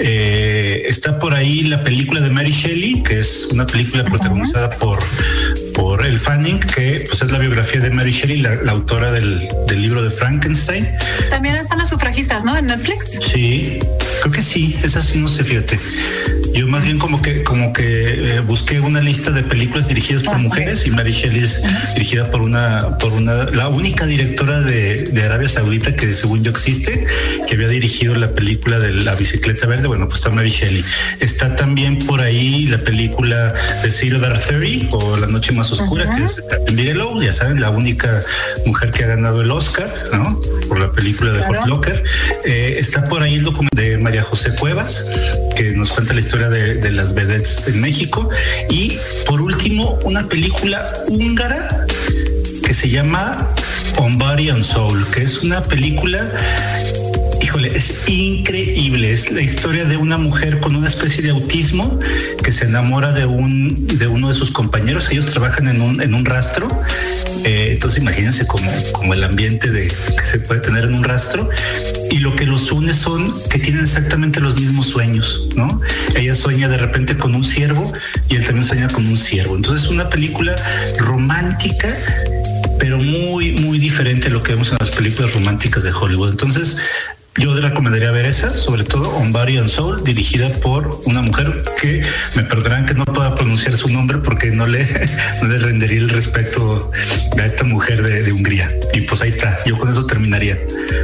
eh, está por ahí la película de Mary Shelley, que es una película protagonizada uh-huh. por por Elle Fanning, que pues es la biografía de Mary Shelley, la, la autora del, del libro de Frankenstein. También están las sufragistas, ¿no? En Netflix. Sí, creo que sí, esa sí, no sé, fíjate. Yo más bien como que como que eh, busqué una lista de películas dirigidas por ah, mujeres okay. y Mary Shelley es uh-huh. dirigida por una por una la única directora de, de Arabia Saudita que según yo existe, que había dirigido la película de La bicicleta verde. Bueno, pues está Mary Shelley. Está también por ahí la película de Zero Dark Thirty o La noche más oscura, uh-huh. que es de Catherine Bigelow, ya saben, la única mujer que ha ganado el Oscar, ¿no? Por la película de claro. Hurt Locker. Eh, está por ahí el documental de María José Cuevas, que nos cuenta la historia de, de las vedettes en México. Y por último, una película húngara que se llama On Body and Soul, que es una película, híjole, es increíble. Es la historia de una mujer con una especie de autismo que se enamora de un de uno de sus compañeros. Ellos trabajan en un en un rastro. Eh, entonces imagínense como, como el ambiente de que se puede tener en un rastro, y lo que los une son que tienen exactamente los mismos sueños, ¿no? Ella sueña de repente con un ciervo y él también sueña con un ciervo. Entonces es una película romántica, pero muy, muy diferente a lo que vemos en las películas románticas de Hollywood. Entonces yo recomendaría ver esa, sobre todo On Body and Soul, dirigida por una mujer que me perdonarán que no pueda pronunciar su nombre porque no le, no le rendería el respeto a esta mujer de, de Hungría. Y pues ahí está, yo con eso terminaría.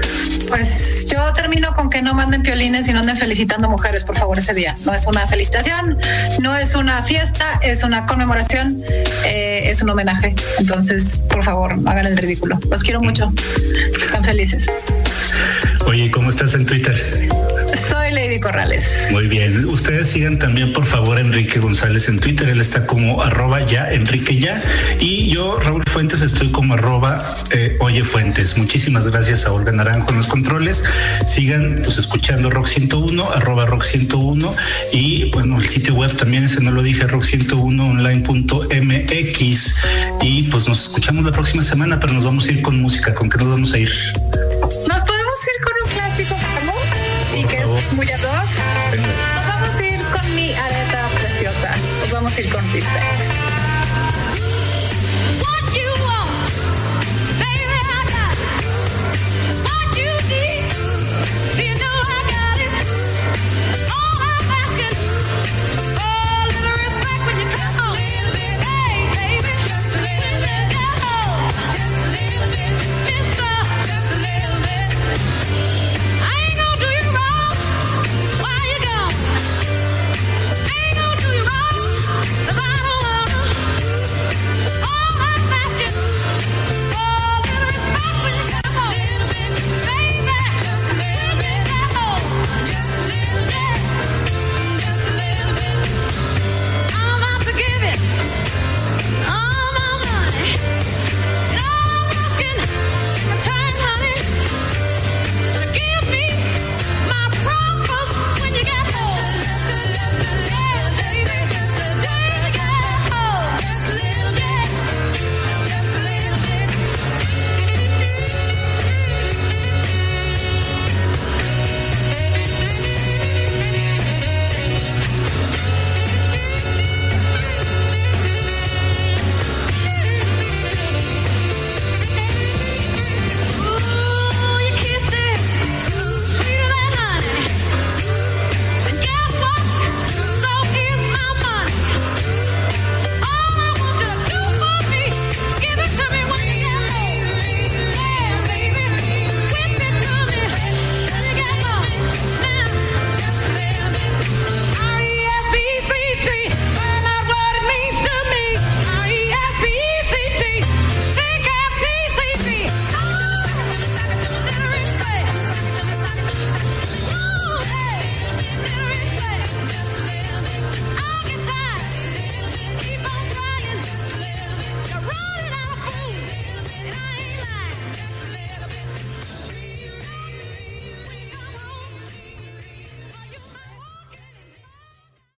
Pues yo termino con que no manden piolines y no anden felicitando mujeres, por favor, ese día. No es una felicitación, no es una fiesta, es una conmemoración, eh, es un homenaje. Entonces, por favor, hagan el ridículo. Los quiero mucho. Están felices. Oye, ¿cómo estás en Twitter? Soy Lady Corrales. Muy bien. Ustedes sigan también, por favor, a Enrique González en Twitter. Él está como arroba ya, Enrique ya. Y yo, Raúl Fuentes, estoy como arroba eh, Oye Fuentes. Muchísimas gracias a Olga Naranjo en los controles. Sigan pues escuchando Rock ciento uno, arroba Rock ciento uno. Y bueno, el sitio web también, ese no lo dije, rock ciento uno online punto m x. Y pues nos escuchamos la próxima semana, pero nos vamos a ir con música. ¿Con qué nos vamos a ir? Y que es muy ad hoc. Nos vamos a ir con mi areta preciosa. Nos vamos a ir con Respect.